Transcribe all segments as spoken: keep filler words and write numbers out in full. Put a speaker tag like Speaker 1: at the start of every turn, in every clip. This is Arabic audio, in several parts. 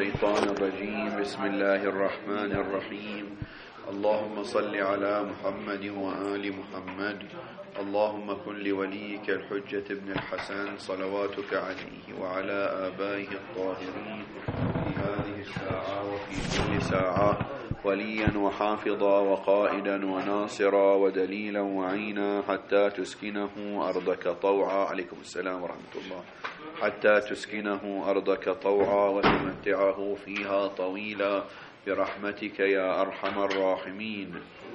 Speaker 1: الشيطان الرجيم. بسم الله الرحمن الرحيم. اللهم صل على محمد وآل محمد. اللهم كن لوليك الحجة ابن الحسن صلواتك عليه وعلى آبائه الطاهرين في هذه الساعة وفي كل ساعة وليا وحافظا وقائدا وناصرا ودليلا وعينا حتى تسكنه أرضك طوعا. عليكم السلام ورحمة الله. حتى تسكنه أرضك طوعا وتمتعه فيها طويلا برحمتك يا أرحم الراحمين.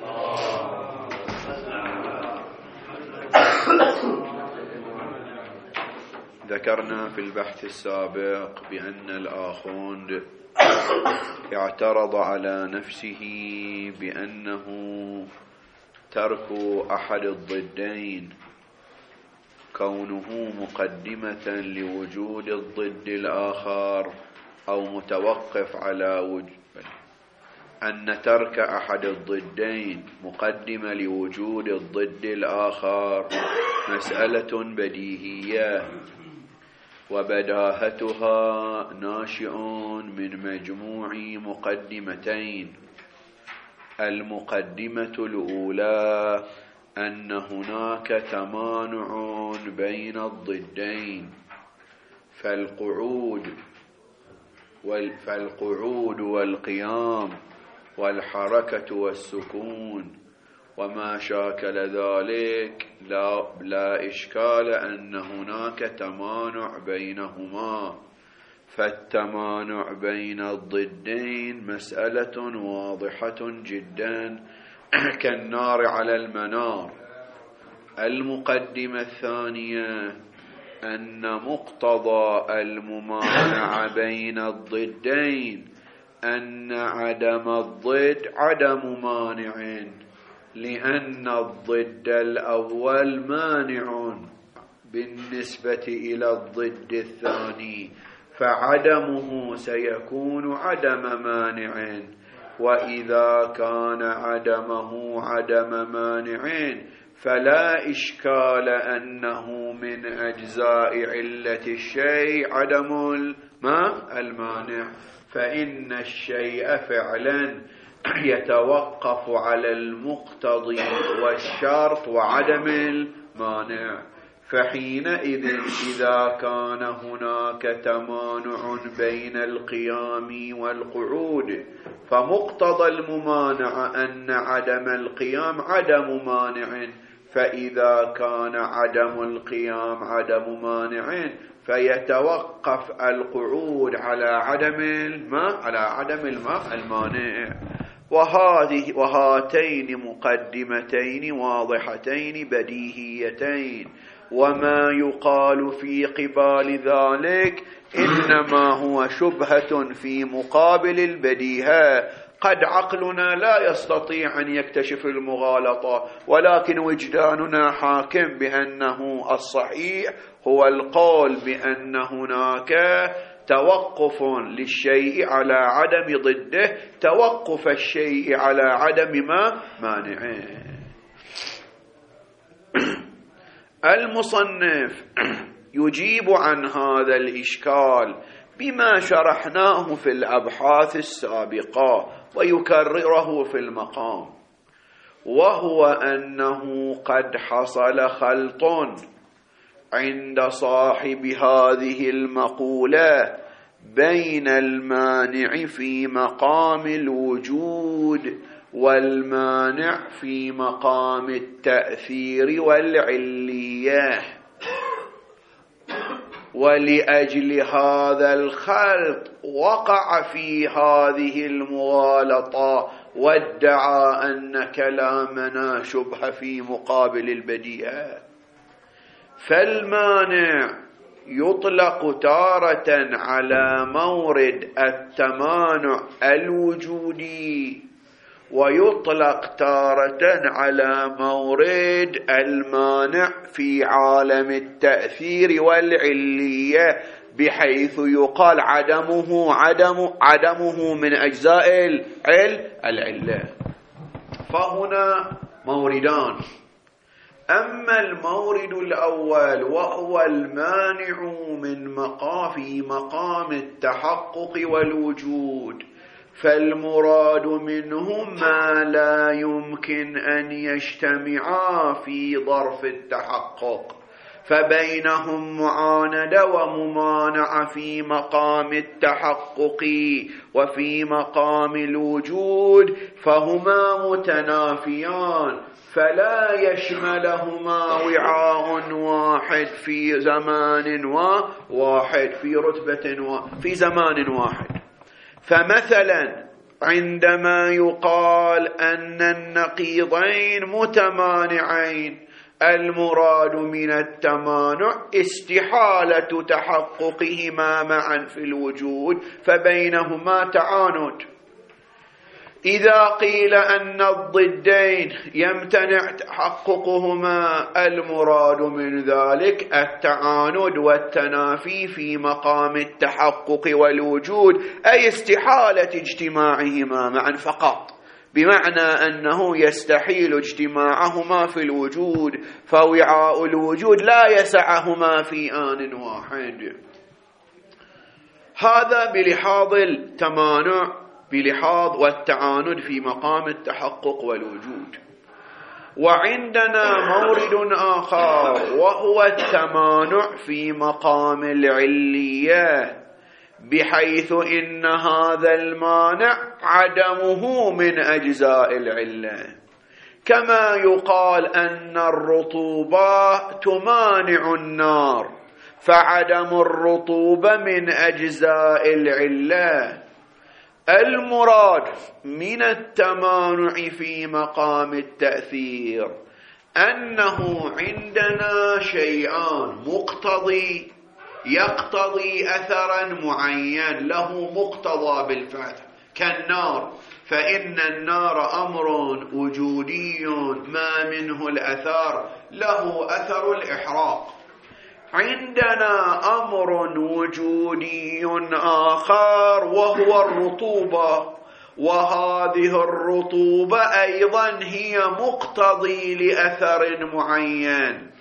Speaker 1: ذكرنا في البحث السابق بأن الآخوند اعترض على نفسه بأنه ترك أحد الضدين كونه مقدمة لوجود الضد الآخر أو متوقف على وجود أن ترك أحد الضدين مقدمة لوجود الضد الآخر مسألة بديهية وبداهتها ناشئ من مجموع مقدمتين. المقدمة الأولى أن هناك تمانع بين الضدين، فالقعود فالقعود والقيام والحركة والسكون وما شاكل ذلك لا, لا إشكال أن هناك تمانع بينهما. فالتمانع بين الضدين مسألة واضحة جدا كالنار على المنار. المقدمة الثانية أن مقتضى الممانعة بين الضدين أن عدم الضد عدم مانع، لأن الضد الأول مانع بالنسبة إلى الضد الثاني، فعدمه سيكون عدم مانع. وإذا كان عدمه عدم مانع فلا إشكال أنه من أجزاء علة الشيء عدم المانع، فإن الشيء فعلا يتوقف على المقتضي والشرط وعدم المانع. فحينئذ إذا كان هناك تمانع بين القيام والقعود فمقتضى الممانعة أن عدم القيام عدم مانع، فإذا كان عدم القيام عدم مانع فيتوقف القعود على عدم الماء على عدم الماء المانع. وهذه وهاتين مقدمتين واضحتين بديهيتين، وما يقال في قبال ذلك إنما هو شبهة في مقابل البديهة. قد عقلنا لا يستطيع أن يكتشف المغالطة، ولكن وجداننا حاكم بأنه الصحيح هو القول بأن هناك توقف للشيء على عدم ضده، توقف الشيء على عدم ما مانعه. المصنف يجيب عن هذا الإشكال بما شرحناه في الأبحاث السابقة ويكرره في المقام، وهو أنه قد حصل خلط عند صاحب هذه المقولة بين المانع في مقام الوجود والمانع في مقام التأثير والعلية، ولأجل هذا الخلط وقع في هذه المغالطة وادعى أن كلامنا شبه في مقابل البديهة. فالمانع يطلق تارة على مورد التمانع الوجودي، ويطلق تارة على مورد المانع في عالم التأثير والعلية، بحيث يقال عدمه عدم عدمه من أجزاء العل العلة. فهنا موردان: أما المورد الأول وهو المانع من مقام في مقام التحقق والوجود، فالمراد منه ما لا يمكن أن يجتمعا في ظرف التحقق، فبينهم معاندة وممانعة في مقام التحقق وفي مقام الوجود، فهما متنافيان، فلا يشملهما وعاء واحد في زمان واحد في رتبة وفي زمان واحد. فمثلا عندما يقال أن النقيضين متمانعين، المراد من التمانع استحالة تحققهما معا في الوجود، فبينهما تعاند. إذا قيل أن الضدين يمتنع تحققهما، المراد من ذلك التعاند والتنافي في مقام التحقق والوجود، أي استحالة اجتماعهما معا فقط، بمعنى أنه يستحيل اجتماعهما في الوجود، فوعاء الوجود لا يسعهما في آن واحد. هذا بلحاظ التمانع، بلحاظ والتعاند في مقام التحقق والوجود. وعندنا مورد آخر وهو التمانع في مقام العلية، بحيث إن هذا المانع عدمه من أجزاء العلة، كما يقال أن الرطوبة تمانع النار، فعدم الرطوبة من أجزاء العلة. المراد من التمانع في مقام التأثير أنه عندنا شيئان مقتضي يقتضي أثرا معين له مقتضى بالفعل، كالنار، فإن النار أمر وجودي ما منه الأثر، له أثر الإحراق. عندنا أمر وجودي آخر وهو الرطوبة، وهذه الرطوبة أيضا هي مقتضي لأثر معين،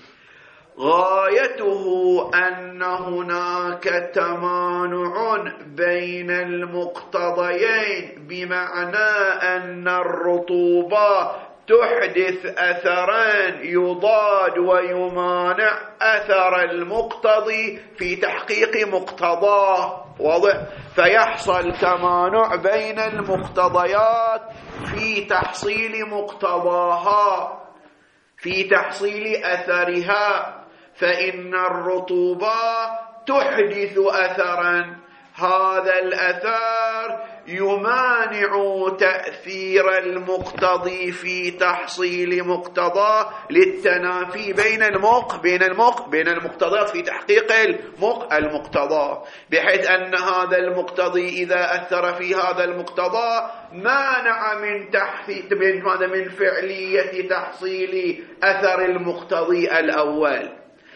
Speaker 1: غايته أن هناك تمانع بين المقتضيين، بمعنى أن الرطوبة تحدث أثرا يضاد ويمانع أثر المقتضي في تحقيق مقتضاه، واضح؟ فيحصل تمانع بين المقتضيات في تحصيل مقتضاها، في تحصيل أثرها، فإن الرطوبة تحدث أثرا، هذا الأثر يمانع تأثير المقتضي في تحصيل مقتضى، للتنافي بين المق بين المق بين المقتضيات في تحقيق المق المقتضى، بحيث أن هذا المقتضي إذا أثر في هذا المقتضى مانع من تحقيق من من فعلية تحصيل أثر المقتضي الأول.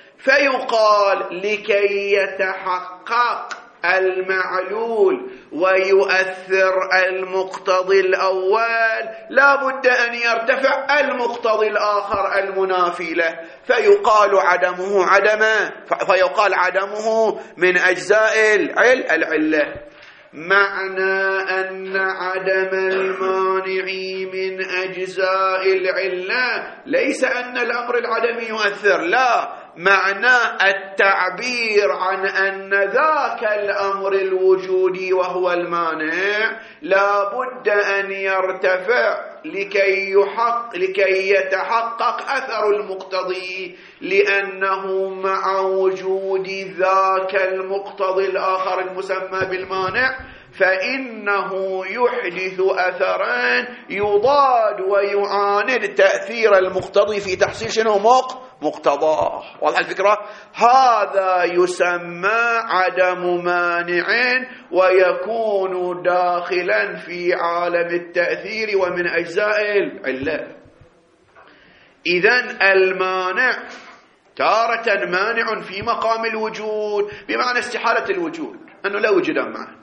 Speaker 1: فيقال لكي يتحقق المعلول ويؤثر المقتضي الأول لا بد أن يرتفع المقتضي الآخر المنافي له، فيقال عدمه عدمه فيقال عدمه من أجزاء العلة. معنى أن عدم المانع من أجزاء العلة ليس أن الأمر العدمي يؤثر، لا، معنى التعبير عن أن ذاك الأمر الوجودي وهو المانع لا بد أن يرتفع لكي يحق لكي يتحقق أثر المقتضي، لأنه مع وجود ذاك المقتضي الآخر المسمى بالمانع فإنه يحدث أثرا يضاد ويعاند تأثير المقتضي في تحصيل شنو مق مقتضاه. واضح الفكرة؟ هذا يسمى عدم مانع ويكون داخلا في عالم التأثير ومن أجزاء العلة. إذن المانع تارة مانع في مقام الوجود بمعنى استحالة الوجود أنه لا وجود معه،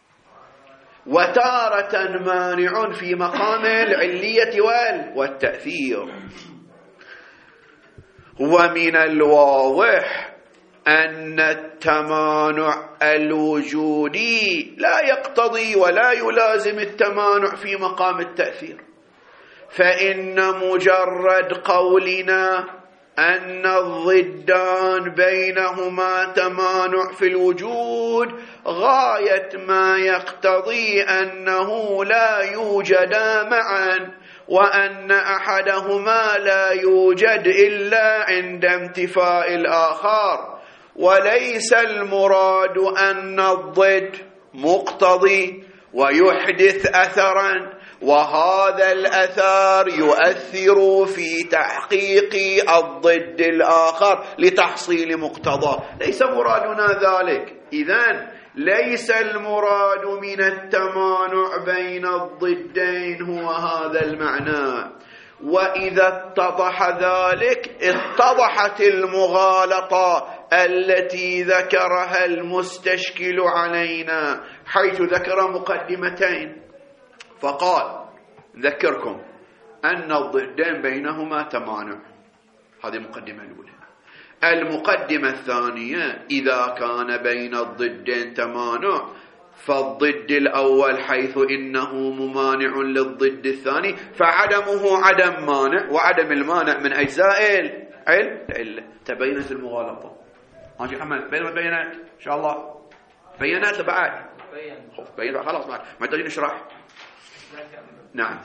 Speaker 1: وتارة مانع في مقام العلية والتأثير. ومن الواضح أن التمانع الوجودي لا يقتضي ولا يلازم التمانع في مقام التأثير، فإن مجرد قولنا أن الضدان بينهما تمانع في الوجود غاية ما يقتضي أنه لا يوجدا معا، وأن أحدهما لا يوجد إلا عند انتفاء الآخر، وليس المراد أن الضد مقتضي ويحدث أثرا وهذا الأثر يؤثر في تحقيق الضد الآخر لتحصيل مقتضى، ليس مرادنا ذلك. إذن ليس المراد من التمانع بين الضدين هو هذا المعنى، وإذا اتضح ذلك اتضحت المغالطة التي ذكرها المستشكل علينا، حيث ذكر مقدمتين فقال ذكركم أن الضدين بينهما تمانع، هذه المقدمة الأولى. المقدمة الثانية إذا كان بين الضدين تمانع فالضد الأول حيث إنه ممانع للضد الثاني فعدمه عدم مانع، وعدم المانع من أجزاء العلة. تبينت المغالطة. ماشي محمد، بينت بينت إن شاء الله، بينت بعد بين خلاص بعد ما تجي نشرح. نعم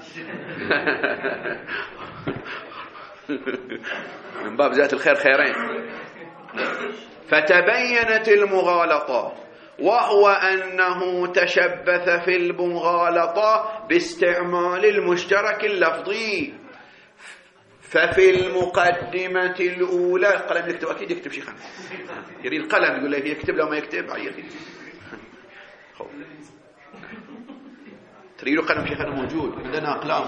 Speaker 1: من باب زيادة الخير خيرين. فتبينت المغالطة، وهو أنه تشبث في المغالطة باستعمال المشترك اللفظي. ففي المقدمة الأولى القلم يكتب، أكيد يكتب شيخ يريد القلم يقول لي يكتب، لو ما يكتب عيطي. تريد قلم شيخنا موجود عندنا أقلام.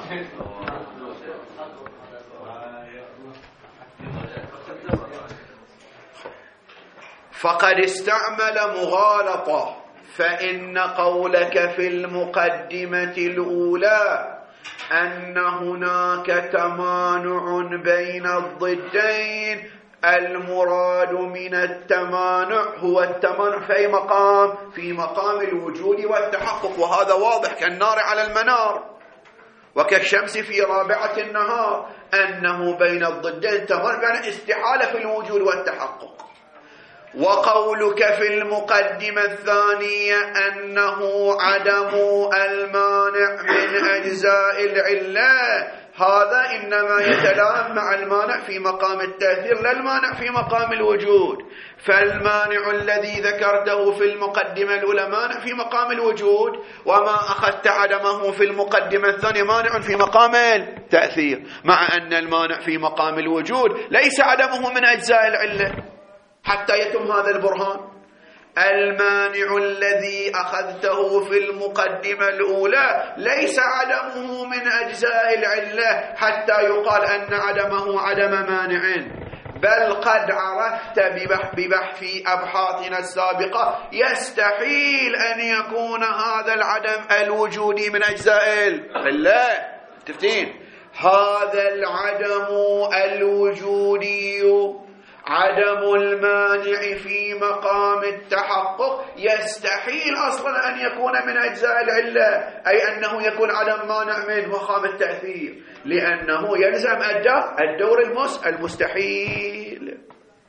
Speaker 1: فقد استعمل مغالطة، فإن قولك في المقدمة الأولى أن هناك تمانع بين الضدين، المراد من التمانع هو التمانع في أي مقام؟ في مقام الوجود والتحقق، وهذا واضح كالنار على المنار وكالشمس في رابعة النهار، أنه بين الضدين تمانع يعني استحالة في الوجود والتحقق. وقولك في المقدمة الثانية أنه عدم المانع من أجزاء العلة، هذا إنما يتلائم مع المانع في مقام التأثير لا المانع في مقام الوجود. فالمانع الذي ذكرته في المقدمة الأولى مانع في مقام الوجود، وما أخذت عدمه في المقدمة الثانية مانع في مقام التأثير، مع أن المانع في مقام الوجود ليس عدمه من أجزاء العلة حتى يتم هذا البرهان. المانع الذي أخذته في المقدمة الأولى ليس عدمه من أجزاء العلة حتى يقال أن عدمه عدم مانع، بل قد عرفت ببحث أبحاثنا السابقة يستحيل أن يكون هذا العدم الوجودي من أجزاء العلة. تفتين هذا العدم الوجودي عدم المانع في مقام التحقق يستحيل أصلا أن يكون من أجزاء العلة، أي أنه يكون عدم مانع من مقام التأثير، لأنه يلزم الدور المستحيل.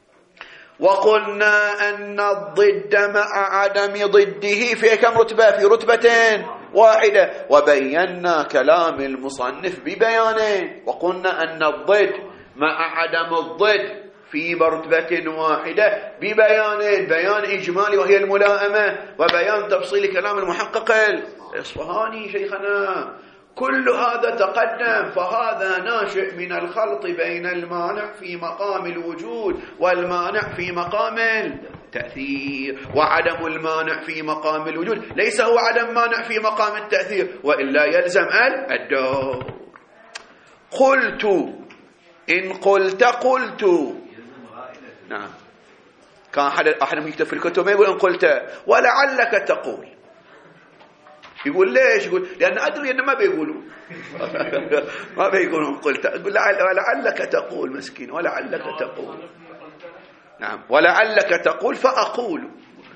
Speaker 1: وقلنا أن الضد مع عدم ضده في كم رتبة؟ في رتبتين واحدة، وبينا كلام المصنف ببيانين. وقلنا أن الضد مع عدم الضد في مرتبة واحدة ببيانين، بيان إجمالي وهي الملائمة، وبيان تفصيل كلام المحقق الإصفهاني شيخنا. كل هذا تقدم، فهذا ناشئ من الخلط بين المانع في مقام الوجود والمانع في مقام التأثير. وعدم المانع في مقام الوجود ليس هو عدم مانع في مقام التأثير، وإلا يلزم الدور. قلت إن قلت قلت نعم، كان أحد أحد يكتب في الكتب ما يقول إن قلت، ولعلك تقول يقول ليش؟ يقول لأن أدري أن ما بيقولوا ما بيقولون قلت. أقول ولعلك تقول مسكين، ولعلك تقول. نعم، ولعلك تقول فأقول.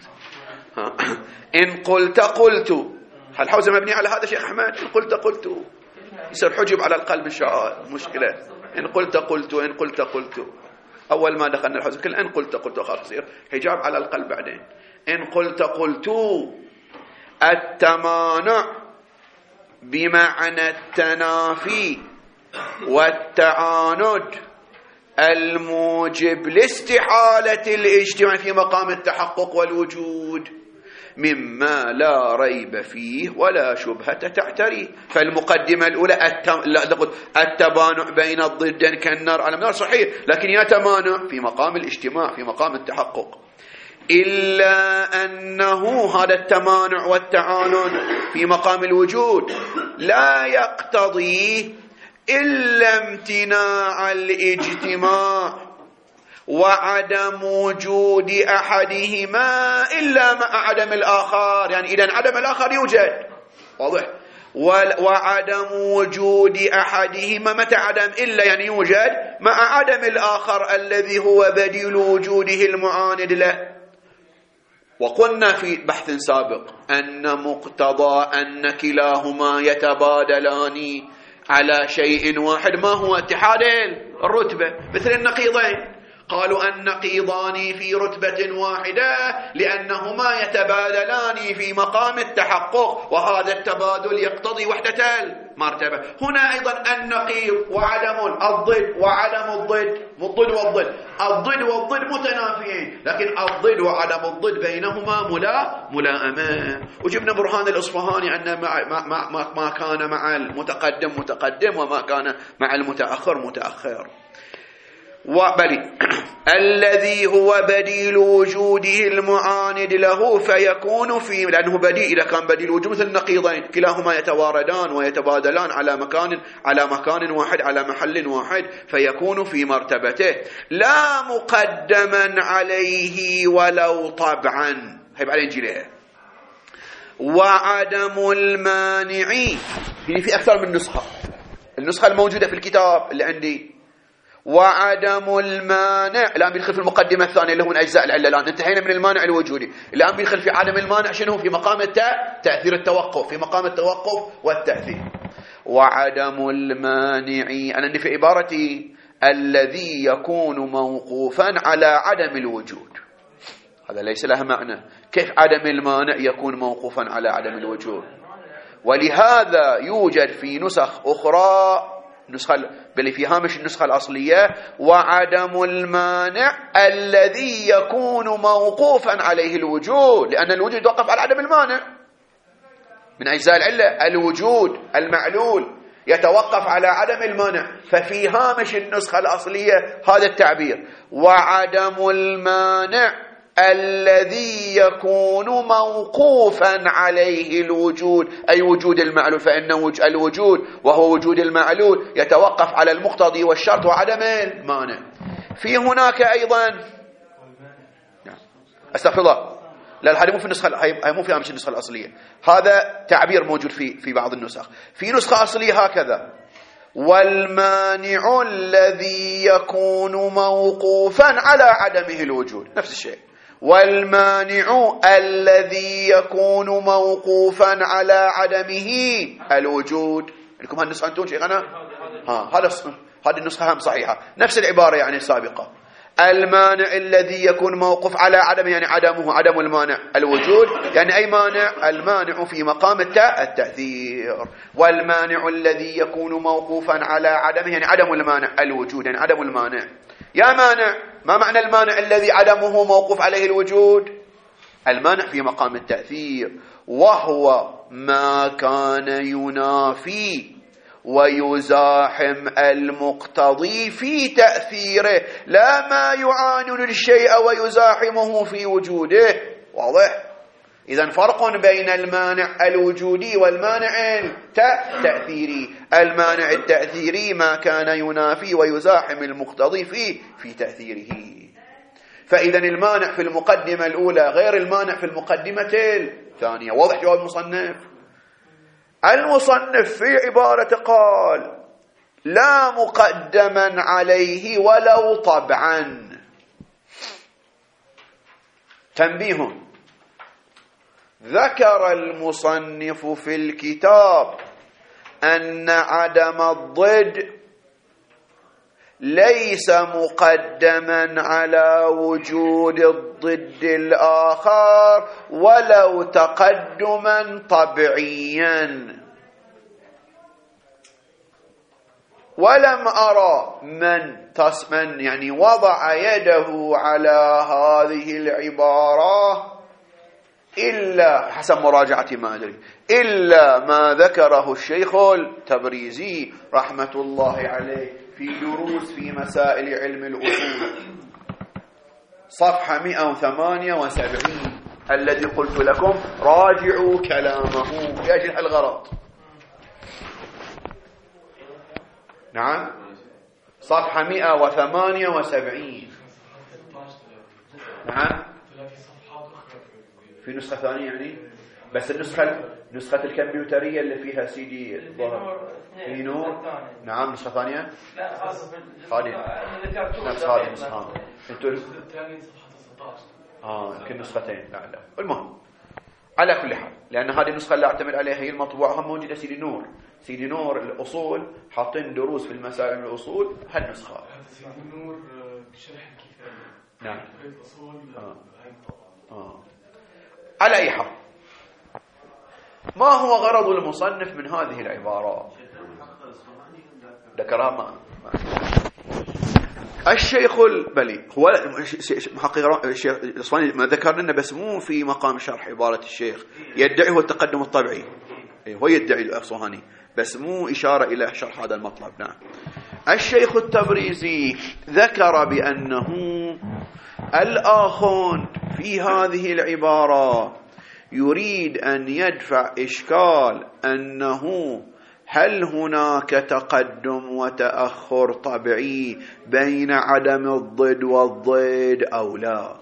Speaker 1: إن قلت قلت. الحوزة مبني على هذا شيخ أحمد. إن قلت قلت يصير حجب على القلب إن شاء الله، مشكلة. إن قلت قلت، إن قلت قلت. أول ما دخلنا الحوزة كل إن قلت قلت خلاص يصير حجاب على القلب بعدين. إن قلت قلت التمانع بمعنى التنافي والتعاند الموجب لاستحالة الاجتماع في مقام التحقق والوجود مما لا ريب فيه ولا شبهة تعتريه. فالمقدمة الأولى التبانع بين الضدين كالنار على النار صحيح، لكن يتمانع في مقام الاجتماع في مقام التحقق. إلا أنه هذا التمانع والتعاند في مقام الوجود لا يقتضي إلا امتناع الاجتماع وعدم وجود أحدهما إلا مع عدم الآخر. يعني إذن عدم الآخر يوجد، واضح. وعدم وجود أحدهما متى عدم؟ إلا يعني يوجد مع عدم الآخر الذي هو بديل وجوده المعاند له. وقلنا في بحث سابق أن مقتضى أن كلاهما يتبادلان على شيء واحد ما هو؟ اتحاد الرتبة، مثل النقيضين. قالوا النقيضان في رتبة واحدة لأنهما يتبادلان في مقام التحقق، وهذا التبادل يقتضي وحدة المرتبة. هنا أيضا النقيض وعدم الضد وعدم الضد، الضد والضد، الضد والضد متنافيين، لكن الضد وعدم الضد بينهما ملا ملائمة. وجبنا برهان الإصفهاني أن ما, ما, ما, ما كان مع المتقدم متقدم وما كان مع المتأخر متأخر. وبلي الذي هو بديل وجوده المعاند له فيكون في، لأنه بديل، إذا كان بديل وجود مثل النقيضين كلاهما يتواردان ويتبادلان على مكان على مكان واحد على محل واحد، فيكون في مرتبته لا مقدما عليه ولو طبعا. هيب عليه نجي. وعدم المانع، يعني في أكثر من نسخة، النسخة الموجودة في الكتاب اللي عندي وعدم المانع الآن بيدخل في المقدمة الثانية اللي هو من أجزاء العلة. الآن انتهينا من المانع الوجودي، الآن بيدخل في عدم المانع شنو؟ في مقام التأثير التوقف، في مقام التوقف والتأثير. وعدم المانع أنا عندي في عبارتي الذي يكون موقوفا على عدم الوجود، هذا ليس له معنى. كيف عدم المانع يكون موقوفا على عدم الوجود؟ ولهذا يوجد في نسخ أخرى، نسخة بل في هامش النسخة الأصلية وعدم المانع الذي يكون موقوفا عليه الوجود، لأن الوجود يتوقف على عدم المانع من أجزاء العلة. الوجود المعلول يتوقف على عدم المانع، ففي هامش النسخة الأصلية هذا التعبير وعدم المانع الذي يكون موقوفا عليه الوجود، أي وجود المعلول، فإن الوجود وهو وجود المعلول يتوقف على المقتضي والشرط وعدم المانع. في هناك أيضا استغفر الله، لا هذا مو في النسخة، هاي مو في هامش النسخة الأصلية، هذا تعبير موجود في في بعض النسخ. في نسخة أصلية هكذا والمانع الذي يكون موقوفا على عدمه الوجود، نفس الشيء. والمانع الذي يكون موقوفا على عدمه الوجود. لكم هالنسخة أنتم شيخنا؟ ها هذا هذه النسخة هم صحيحة، نفس العبارة يعني السابقة. المانع الذي يكون موقوف على عدمه يعني عدمه عدم المانع الوجود، يعني أي مانع؟ المانع في مقام التأثير. والمانع الذي يكون موقوفا على عدمه يعني عدم المانع الوجود، يعني عدم المانع. يا مانع، ما معنى المانع الذي عدمه موقوف عليه الوجود؟ المانع في مقام التأثير، وهو ما كان ينافي ويزاحم المقتضي في تأثيره، لا ما يعاند الشيء ويزاحمه في وجوده. واضح؟ إذن فرق بين المانع الوجودي والمانع التأثيري. المانع التأثيري ما كان ينافي ويزاحم المقتضي في في تأثيره. فإذن المانع في المقدمة الأولى غير المانع في المقدمة الثانية. واضح جواب المصنف؟ المصنف في عبارة قال لا مقدما عليه ولو طبعا. تنبيه: ذكر المصنف في الكتاب أن عدم الضد ليس مقدما على وجود الضد الآخر ولو تقدما طبيعيا، ولم أرى من تسمن يعني وضع يده على هذه العبارة إلا حسب مراجعة ما أدري إلا ما ذكره الشيخ التبريزي رحمة الله عليه في دروس في مسائل علم الأصول صفحة مئة وثمانية وسبعين الذي قلت لكم راجعوا كلامه لأجل الغرض. نعم، صفحة مئة وثمانية وسبعين. نعم، في نسخة ثانية يعني، بس النسخة نسخة الكمبيوترية اللي فيها سي دي الظهر في نور. نعم، نسخة ثانية. لا خاصة هذه نفس هذه النسخة. انتوا الثانية صفحة ستة عشر. اه يمكن نسختين. لا لا المهم على كل حال، لأن هذه النسخة اللي أعتمد عليها هي المطبوعة هم موجودة سي دي نور. سي دي نور الأصول حاطين دروس في المسائل من الأصول هالنسخة. سي دي نور بشرح الكفاية. نعم. الأصول آه. آه. على أي حال، ما هو غرض المصنف من هذه العبارات؟ ذكرها ما الشيخ البلي هو محقق الشيخ الإصفهاني ما ذكر لنا، بس مو في مقام شرح عبارة الشيخ. يدعي هو التقدم الطبيعي، هو يدعي الإصفهاني، بس مو إشارة إلى شرح هذا المطلب. نعم. الشيخ التبريزي ذكر بأنه الآخون في هذه العبارة يريد أن يدفع إشكال أنه هل هناك تقدم وتأخر طبيعي بين عدم الضد والضد أو لا.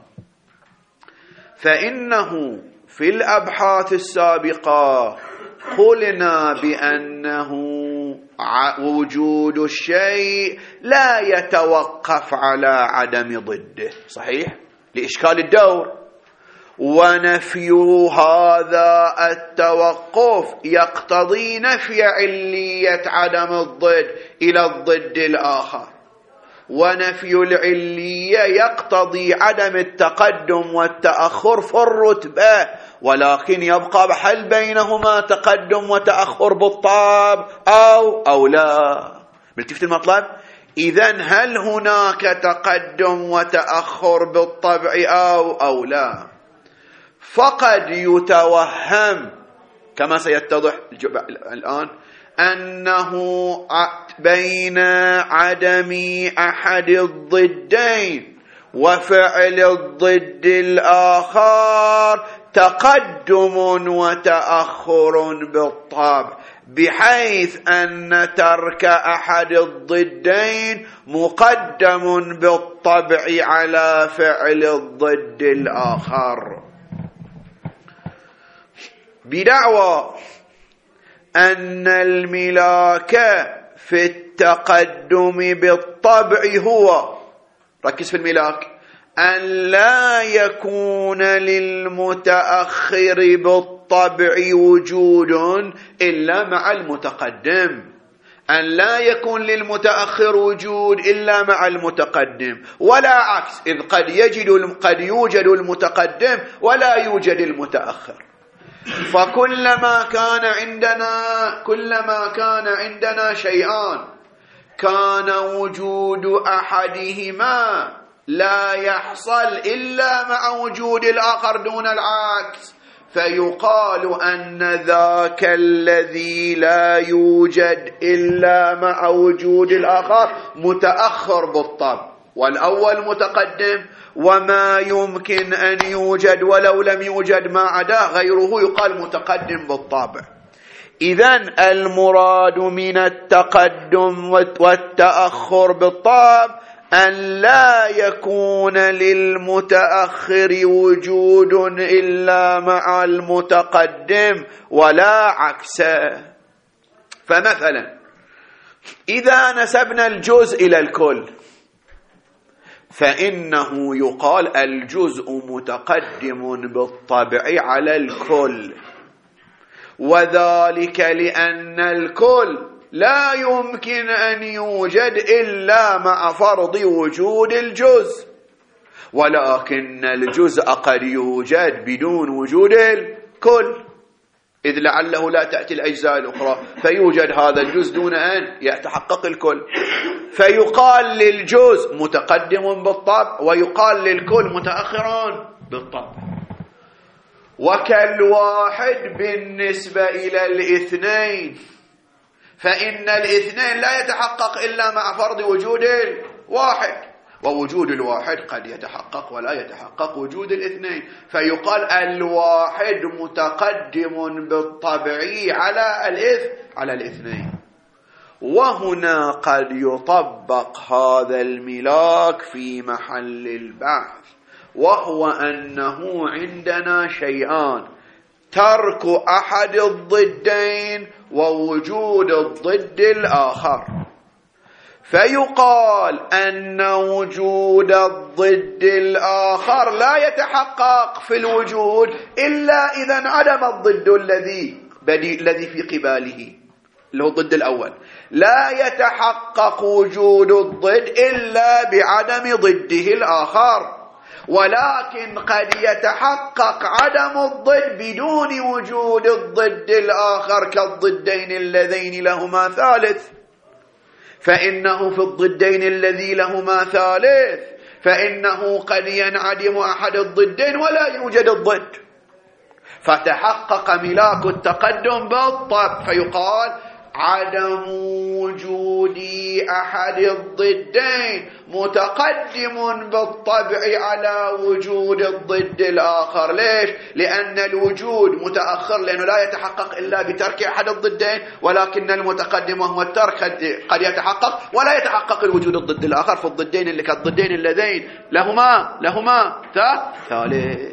Speaker 1: فإنه في الأبحاث السابقة قلنا بأنه وجود الشيء لا يتوقف على عدم ضده، صحيح؟ لإشكال الدور. ونفي هذا التوقف يقتضي نفي علية عدم الضد إلى الضد الآخر، ونفي العلية يقتضي عدم التقدم والتأخر في الرتبة، ولكن يبقى بحل بينهما تقدم وتأخر بالطبع أو أو لا. ملتفت المطلب؟ إذن هل هناك تقدم وتأخر بالطبع أو أو لا؟ فقد يتوهم كما سيتضح الآن أنه بين عدم أحد الضدين وفعل الضد الآخر تقدم وتأخر بالطبع، بحيث أن ترك أحد الضدين مقدم بالطبع على فعل الضد الآخر، بدعوى أن الملاك في التقدم بالطبع هو، ركز في الملاك، أن لا يكون للمتأخر بالطبع وجود إلا مع المتقدم، أن لا يكون للمتأخر وجود إلا مع المتقدم، ولا عكس، إذ قد يجد قد يوجد المتقدم ولا يوجد المتأخر. فكلما كان عندنا كلما كان عندنا شيئان كان وجود أحدهما لا يحصل إلا مع وجود الآخر دون العكس، فيقال أن ذاك الذي لا يوجد إلا مع وجود الآخر متأخر بالطبع، والأول متقدم، وما يمكن أن يوجد ولو لم يوجد ما عدا غيره يقال متقدم بالطبع. إذن المراد من التقدم والتأخر بالطبع أن لا يكون للمتأخر وجود إلا مع المتقدم ولا عكسه. فمثلا إذا نسبنا الجزء إلى الكل فإنه يقال الجزء متقدم بالطبع على الكل، وذلك لأن الكل لا يمكن أن يوجد إلا مع فرض وجود الجزء، ولكن الجزء قد يوجد بدون وجود الكل، إذ لعله لا تأتي الأجزاء الأخرى فيوجد هذا الجزء دون أن يتحقق الكل، فيقال للجزء متقدم بالطبع ويقال للكل متأخر بالطبع. وكالواحد بالنسبة إلى الاثنين، فإن الاثنين لا يتحقق إلا مع فرض وجود الواحد، ووجود الواحد قد يتحقق ولا يتحقق وجود الاثنين، فيقال الواحد متقدم بالطبع على الاث على الاثنين. وهنا قد يطبق هذا الملاك في محل البحث، وهو أنه عندنا شيئان: ترك أحد الضدين ووجود الضد الآخر. فيقال أن وجود الضد الآخر لا يتحقق في الوجود إلا إذا انعدم الضد الذي الذي في قباله اللي هو الضد الأول، لا يتحقق وجود الضد إلا بعدم ضده الآخر، ولكن قد يتحقق عدم الضد بدون وجود الضد الآخر كالضدين اللذين لهما ثالث. فإنه في الضدين الذي لهما ثالث فإنه قد ينعدم أحد الضدين ولا يوجد الضد، فتحقق ملاك التقدم بالطبع، فيقال عدم وجود أحد الضدين متقدم بالطبع على وجود الضد الآخر. ليش؟ لأن الوجود متأخر، لأنه لا يتحقق إلا بترك أحد الضدين، ولكن المتقدم وهو الترك قد يتحقق ولا يتحقق الوجود الضد الآخر في الضدين اللي كالضدين اللذين لهما لهما ثالث.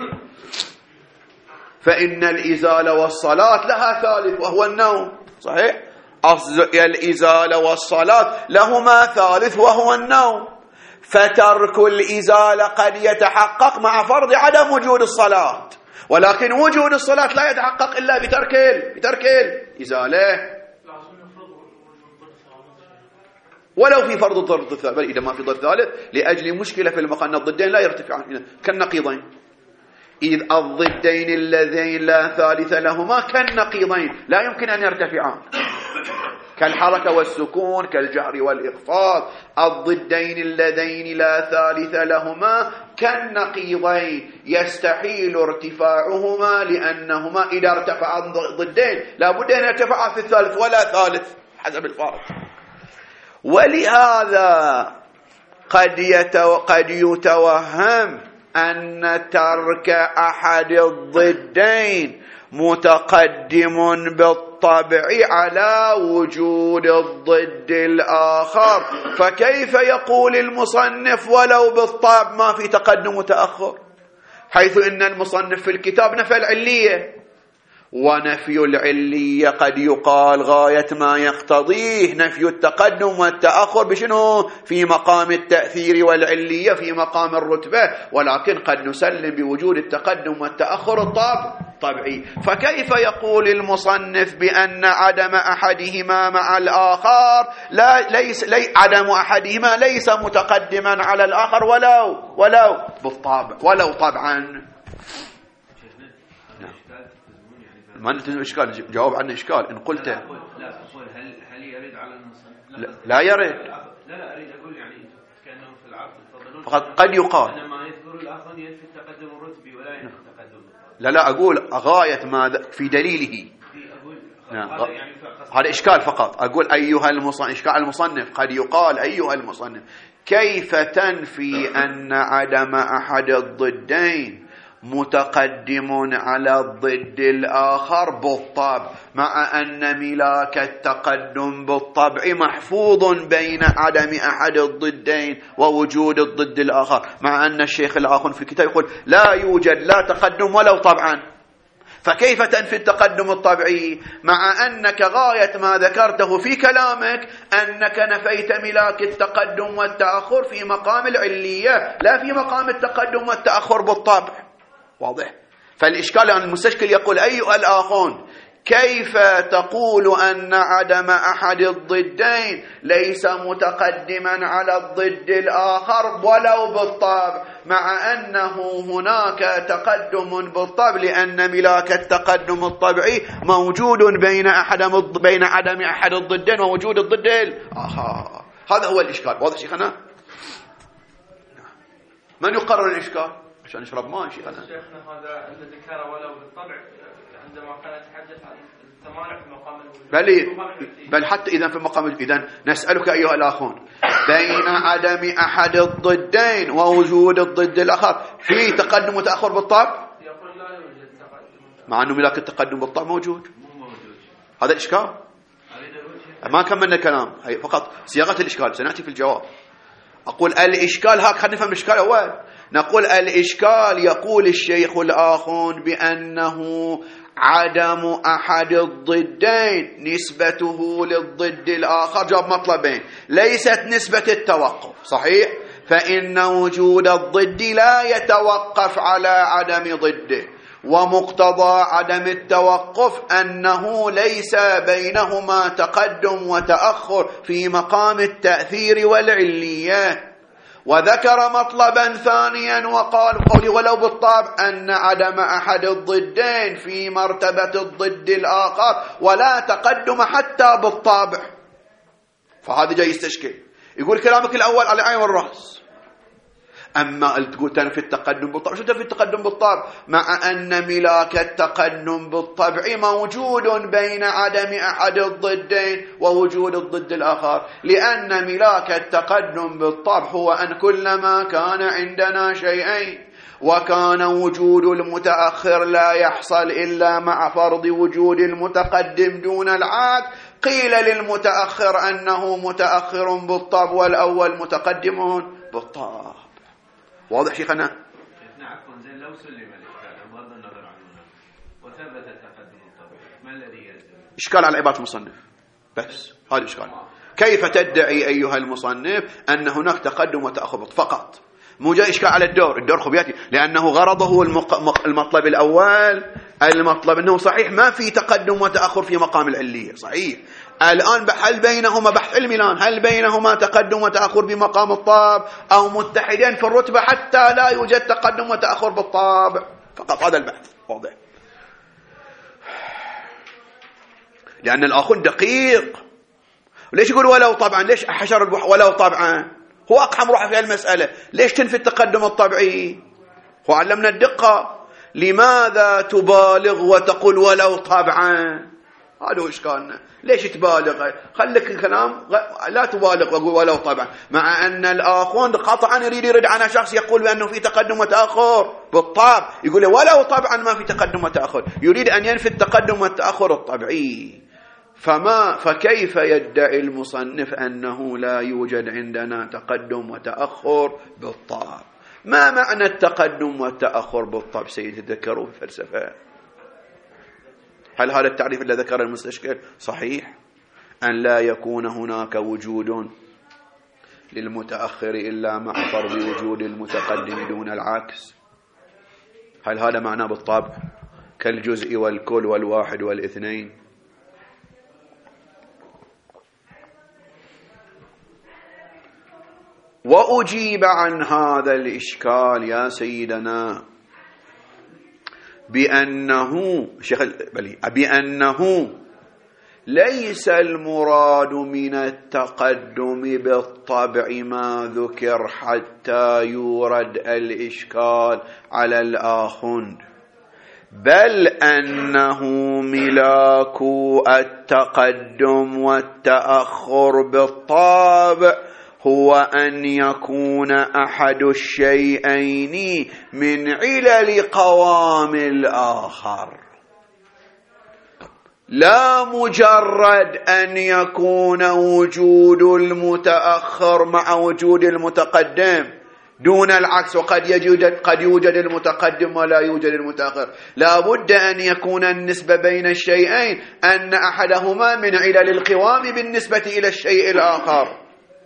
Speaker 1: فإن الإزالة والصلاة لها ثالث وهو النوم، صحيح؟ الإزالة والصلاة لهما ثالث وهو النوم، فترك الإزالة قد يتحقق مع فرض عدم وجود الصلاة، ولكن وجود الصلاة لا يتحقق إلا بترك بترك الإزالة، ولو في فرض ضد الثالث. بل إذا ما في ضد ثالث لأجل مشكلة في المقام، الضدين لا يرتفعان كالنقيضين، إذ الضدين اللذين لا ثالث لهما كالنقيضين لا يمكن أن يرتفعان، كالحركة والسكون كالجهر والإخفاض. الضدين اللذين لا ثالث لهما كالنقيضين يستحيل ارتفاعهما، لأنهما إذا ارتفعا ضدين لا بد أن يرتفعا في الثالث ولا ثالث حسب الفارق. ولهذا قد, يتو... قد يتوهم أن ترك أحد الضدين متقدم بالطبع على وجود الضد الآخر، فكيف يقول المصنف ولو بالطبع ما في تقدم وتأخر، حيث إن المصنف في الكتاب نفى العلية، ونفي العلية قد يقال غاية ما يقتضيه نفي التقدم والتأخر بشنو؟ في مقام التأثير، والعلية في مقام الرتبة، ولكن قد نسلم بوجود التقدم والتأخر الطبع طبعي. فكيف يقول المصنف بأن عدم أحدهما مع الآخر لا ليس لي عدم أحدهما ليس متقدما على الآخر ولو ولو بالطبع ولو طبعا؟ ما نلتزم إشكال، جاوب عن إشكال. إن قلت
Speaker 2: لا أقول هل هل يرد على المصنف؟
Speaker 1: لا, لا يرد.
Speaker 2: لا لا أريد أقول يعني كأنه في العقد تفضلون،
Speaker 1: فقد قد يقال
Speaker 2: أنما يذكر الآخرون ينفي التقدم الرتبي ولا ينفي التقدم.
Speaker 1: لا لا أقول غاية ما في دليله.
Speaker 2: أقول
Speaker 1: نعم.
Speaker 2: هذا يعني
Speaker 1: هذا إشكال فقط. أقول أيها المصنف، إشكال المصنف قد يقال أيها المصنف كيف تنفي أن عدم أحد الضدين متقدم على الضد الآخر بالطبع، مع أن ملاك التقدم بالطبع محفوظ بين عدم أحد الضدين ووجود الضد الآخر، مع أن الشيخ الآخر في الكتاب يقول لا يوجد لا تقدم ولو طبعا. فكيف تنفي التقدم الطبيعي مع أنك غاية ما ذكرته في كلامك أنك نفيت ملاك التقدم والتأخر في مقام العلية لا في مقام التقدم والتأخر بالطبع؟ واضح؟ فالإشكال أن المستشكل يقول أيها الآخون كيف تقول أن عدم أحد الضدين ليس متقدما على الضد الآخر ولو بالطبع، مع أنه هناك تقدم بالطبع لأن ملاك التقدم الطبيعي موجود بين أحد بين عدم أحد الضدين ووجود الضد الآخر. هذا هو الإشكال. واضح شيخنا؟ من يقرر الإشكال؟ عشان نشرب ماء شيخنا.
Speaker 2: شيخنا هذا الذي ذكر ولو بالطبع عندما كان يتحدث عن التمانع في مقام الوجود.
Speaker 1: بل بل حتى إذا في مقام إذا نسألك أيها الأخون بين عدم أحد الضدين ووجود الضد الآخر في تقدم وتأخر بالطبع؟
Speaker 2: يقول لا يوجد تقدم،
Speaker 1: مع أنه ملاك التقدم بالطبع موجود.
Speaker 2: مو موجود.
Speaker 1: هذا الإشكال. ما كملنا الكلام، هي فقط صياغة الإشكال، سنأتي في الجواب. أقول الإشكال هاك خلينا نفهم الإشكال أول. نقول الإشكال يقول الشيخ الآخون بأنه عدم أحد الضدين نسبته للضد الآخر جاب مطلبين، ليست نسبة التوقف، صحيح؟ فإن وجود الضد لا يتوقف على عدم ضده، ومقتضى عدم التوقف أنه ليس بينهما تقدم وتأخر في مقام التأثير والعلية. وذكر مطلبا ثانيا وقال قولي ولو بالطبع أن عدم أحد الضدين في مرتبة الضد الآخر ولا تقدم حتى بالطبع. فهذا جاي يستشكل، يقول كلامك الأول على عين والرأس، أما تقول تنفي التقدم بالطبع. شو تنفي التقدم بالطبع مع أن ملاك التقدم بالطبع موجود بين عدم أحد الضدين ووجود الضد الآخر؟ لأن ملاك التقدم بالطبع هو أن كلما كان عندنا شيئين وكان وجود المتأخر لا يحصل إلا مع فرض وجود المتقدم دون العكس، قيل للمتأخر أنه متأخر بالطبع والأول متقدم بالطبع. واضح شيخنا؟
Speaker 2: نعم. زين لو سلم الإشكال بغض النظر عنه وثبت التقدم الطبيعي ما الذي يلزم؟
Speaker 1: إشكال على عبارة المصنف بس، هذا إشكال. كيف تدعي أيها المصنف أن هناك تقدم وتأخر فقط؟ مو جاي إشكال على الدور، الدور خبياتي لأنه غرضه المطلب الأول، المطلب أنه صحيح ما في تقدم وتأخر في مقام العلية، صحيح. الآن هل بينهما بحث علمي الآن، هل بينهما تقدم وتأخر بمقام الطابع أو متحدين في الرتبة حتى لا يوجد تقدم وتأخر بالطابع؟ فقط هذا البحث. واضح. لأن الآخر دقيق. ليش يقول ولو طبعا؟ ليش حشر ولو طبعا؟ هو أقحم روحه في المسألة. ليش تنفي التقدم الطبيعي؟ هو علمنا الدقة. لماذا تبالغ وتقول ولو طبعا؟ هذا هو إشكالنا. ليش تبالغ؟ خليك الكلام لا تبالغ وقول ولو طبعا، مع أن الآخون قطعا يريد يرد عن شخص يقول بأنه في تقدم وتأخر بالطبع، يقول ولو طبعا ما في تقدم وتأخر، يريد أن ينفي التقدم والتأخر الطبيعي. فما فكيف يدعي المصنف أنه لا يوجد عندنا تقدم وتأخر بالطبع؟ ما معنى التقدم والتأخر بالطبع سيدي؟ تذكروا في الفلسفة. هل هذا التعريف الذي ذكر المستشكل صحيح؟ أن لا يكون هناك وجود للمتأخر إلا مع فرض وجود المتقدم دون العكس. هل هذا معناه بالطبع كالجزء والكل والواحد والاثنين؟ وأجيب عن هذا الإشكال يا سيدنا بأنه شيخ بلي بأنه ليس المراد من التقدم بالطبع ما ذكر حتى يورد الإشكال على الآخر، بل أنه ملاك التقدم والتأخر بالطبع هو أن يكون أحد الشيئين من علل قوام الآخر، لا مجرد أن يكون وجود المتأخر مع وجود المتقدم دون العكس، وقد يوجد قد يوجد المتقدم ولا يوجد المتأخر. لا بد أن يكون النسبة بين الشيئين أن أحدهما من علل القوام بالنسبة إلى الشيء الآخر.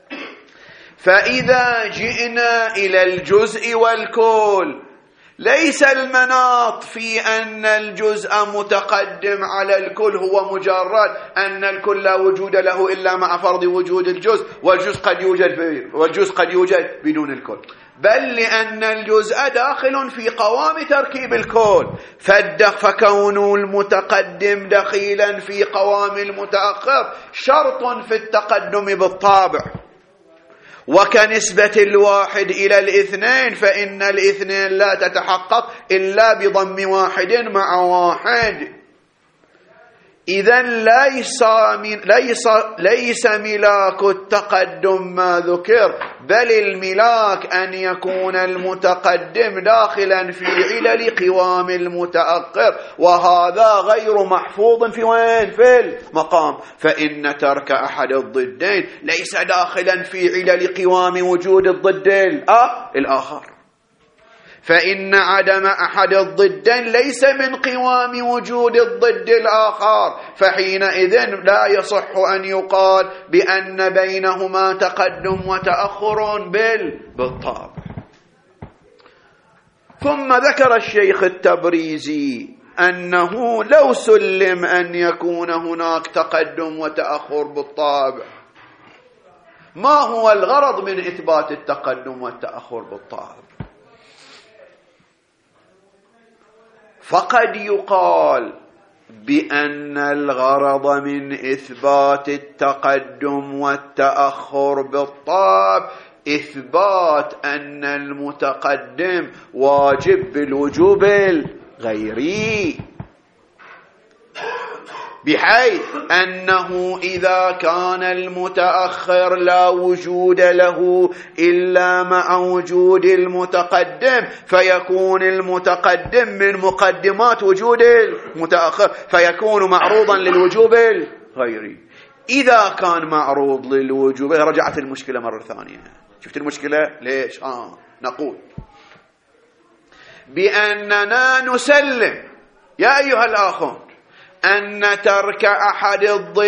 Speaker 1: فإذا جئنا إلى الجزء والكل، ليس المناط في أن الجزء متقدم على الكل هو مجرد أن الكل لا وجود له إلا مع فرض وجود الجزء، والجزء قد يوجد والجزء قد يوجد بدون الكل، بل لأن الجزء داخل في قوام تركيب الكل، فكون المتقدم دخيلا في قوام المتأخر شرط في التقدم بالطابع. وكنسبة الواحد إلى الاثنين، فإن الاثنين لا تتحقق إلا بضم واحد مع واحد. إذن ليس, ليس, ليس ملاك التقدم ما ذكر، بل الملاك أن يكون المتقدم داخلا في علل قوام المتأخر، وهذا غير محفوظ في وين؟ في المقام. فإن ترك أحد الضدين ليس داخلا في علل قوام وجود الضد الآخر، فإن عدم أحد الضدين ليس من قوام وجود الضد الآخر، فحينئذ لا يصح أن يقال بأن بينهما تقدم وتأخر بالطبع. ثم ذكر الشيخ التبريزي أنه لو سلم أن يكون هناك تقدم وتأخر بالطبع، ما هو الغرض من إثبات التقدم والتأخر بالطبع؟ فقد يقال بأن الغرض من إثبات التقدم والتأخر بالطبع إثبات أن المتقدم واجب بالوجوب الغيري، بحيث أنه إذا كان المتأخر لا وجود له إلا مع وجود المتقدم، فيكون المتقدم من مقدمات وجود المتأخر، فيكون معروضا للوجوب الغيري. إذا كان معروض للوجوب، رجعت المشكلة مرة ثانية. شفت المشكلة ليش؟ آه نقول بأننا نسلم يا أيها الآخون أن ترك أحد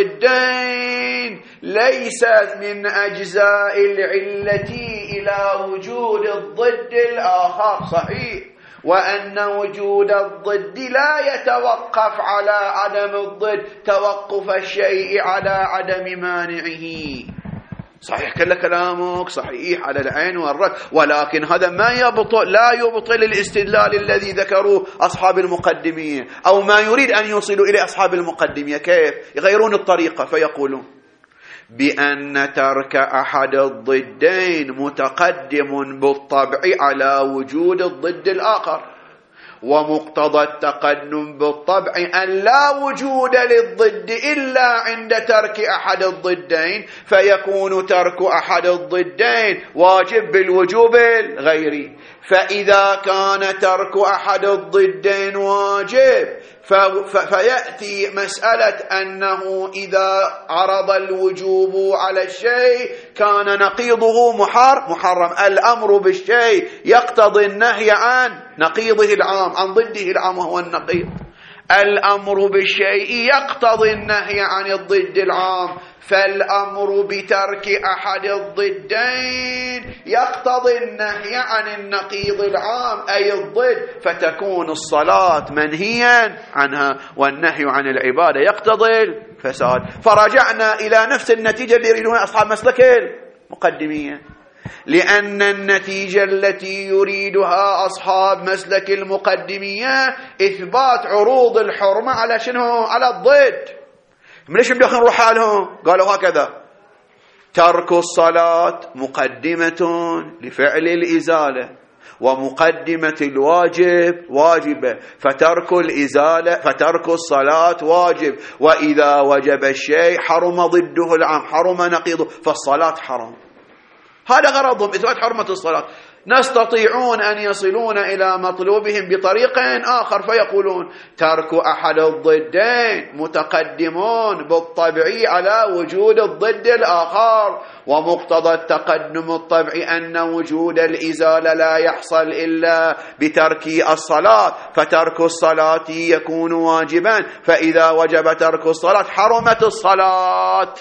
Speaker 1: الضدين ليس من أجزاء العلة إلى وجود الضد الآخر، صحيح، وأن وجود الضد لا يتوقف على عدم الضد توقف الشيء على عدم مانعه. صحيح كل كلامك صحيح على العين والرأس، ولكن هذا ما يبطل لا يبطل الاستدلال الذي ذكروه أصحاب المقدمية، أو ما يريد أن يوصلوا إلى أصحاب المقدمية. كيف يغيرون الطريقة؟ فيقولون بأن ترك أحد الضدين متقدم بالطبع على وجود الضد الآخر، ومقتضى التقدم بالطبع أن لا وجود للضد إلا عند ترك أحد الضدين، فيكون ترك أحد الضدين واجب بالوجوب الغيري. فإذا كان ترك أحد الضدين واجب، فيأتي مسألة أنه إذا عرض الوجوب على الشيء كان نقيضه محرم. الأمر بالشيء يقتضي النهي عن نقيضه العام، عن ضده العام وهو النقيض. الأمر بالشيء يقتضي النهي عن الضد العام، فالأمر بترك أحد الضدين يقتضي النهي عن النقيض العام أي الضد، فتكون الصلاة منهيا عنها، والنهي عن العبادة يقتضي الفساد. فرجعنا إلى نفس النتيجة اللي يريدونها أصحاب مسلك المقدمية، لأن النتيجة التي يريدها أصحاب مسلك المقدمية إثبات عروض الحرمة على شنو؟ على الضد. ليش بدهم نروح حالهم؟ قالوا هكذا: ترك الصلاة مقدمة لفعل الإزالة، ومقدمة الواجب واجبة، فترك الإزالة فترك الصلاة واجب، وإذا وجب الشيء حرم ضده العام، حرم نقيضه، فالصلاة حرام. هذا غرضهم، إثبات حرمة الصلاة. نستطيعون أن يصلون إلى مطلوبهم بطريق آخر، فيقولون ترك أحد الضدين متقدمون بالطبع على وجود الضد الآخر، ومقتضى التقدم الطبعي أن وجود الإزالة لا يحصل إلا بترك الصلاة، فترك الصلاة يكون واجبا، فإذا وجب ترك الصلاة حرمت الصلاة.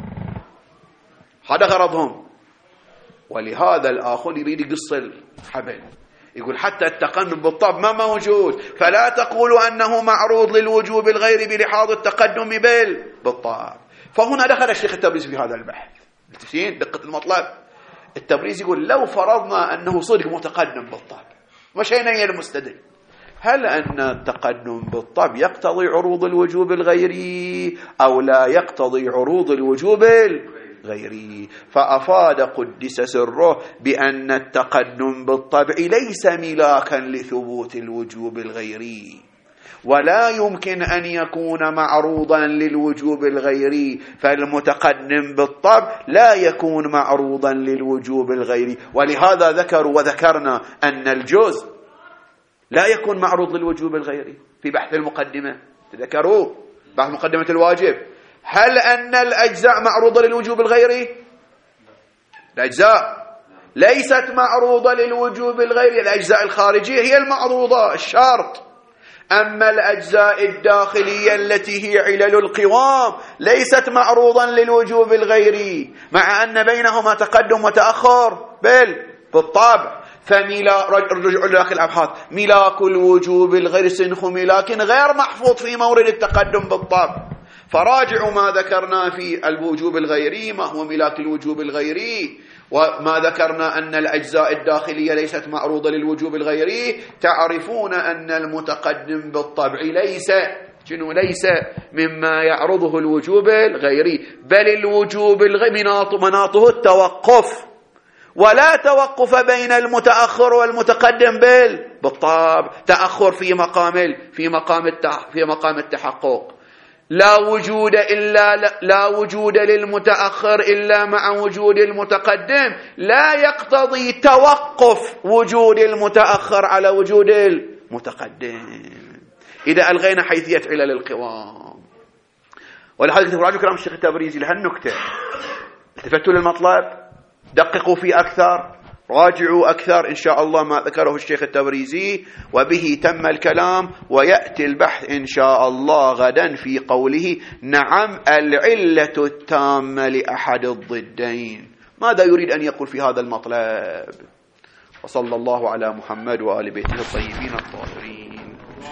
Speaker 1: هذا غرضهم. ولهذا الآخر يريد يقص الحبل، يقول حتى التقدم بالطبع ما موجود، فلا تقولوا أنه معروض للوجوب الغير بلحاظ التقدم بالطبع. فهنا دخل الشيخ التبريزي في هذا البحث. متفقين دقة المطلب؟ التبريزي يقول لو فرضنا أنه صدق متقدم بالطبع، مشينا إلى المستدل، هل أن التقدم بالطبع يقتضي عروض الوجوب الغيري أو لا يقتضي عروض الوجوب غيري؟ فأفاد قدس سره بأن التقدم بالطبع ليس ملاكا لثبوت الوجوب الغيري، ولا يمكن أن يكون معروضا للوجوب الغيري، فالمتقدم بالطبع لا يكون معروضا للوجوب الغيري. ولهذا ذكروا وذكرنا أن الجزء لا يكون معروض للوجوب الغيري في بحث المقدمة، ذكروا بحث مقدمة الواجب. هل أن الأجزاء معروضة للوجوب الغيري؟ الأجزاء ليست معروضة للوجوب الغيري، الأجزاء الخارجية هي المعروضة الشرط. أما الأجزاء الداخلية التي هي علل القوام ليست معروضا للوجوب الغيري، مع أن بينهما تقدم وتأخر بل بالطبع. فملا رجع لك الأبحاث، ملاك الوجوب الغير سنخ ملاك غير محفوظ في مورد التقدم بالطبع. فراجعوا ما ذكرنا في الوجوب الغيري، ما هو ملاك الوجوب الغيري، وما ذكرنا أن الأجزاء الداخلية ليست معروضة للوجوب الغيري، تعرفون أن المتقدم بالطبع ليس شنو ليس مما يعرضه الوجوب الغيري، بل الوجوب الغيري مناطه التوقف، ولا توقف بين المتأخر والمتقدم بالطبع، تأخر في مقام في مقام في مقام التحقق. لا وجود إلا لا وجود للمتأخر إلا مع وجود المتقدم، لا يقتضي توقف وجود المتأخر على وجود المتقدم إذا ألغينا حيثية علل القوام. ولهذا تراجعوا كلام الشيخ التبريزي لهالنكتة، التفتوا للمطلب، دققوا فيه أكثر، راجعوا أكثر إن شاء الله ما ذكره الشيخ التبريزي، وبه تم الكلام. ويأتي البحث إن شاء الله غدا في قوله نعم العلة التامة لأحد الضدين. ماذا يريد أن يقول في هذا المطلب؟ وصلى الله على محمد وآل بيته الطيبين الطاهرين.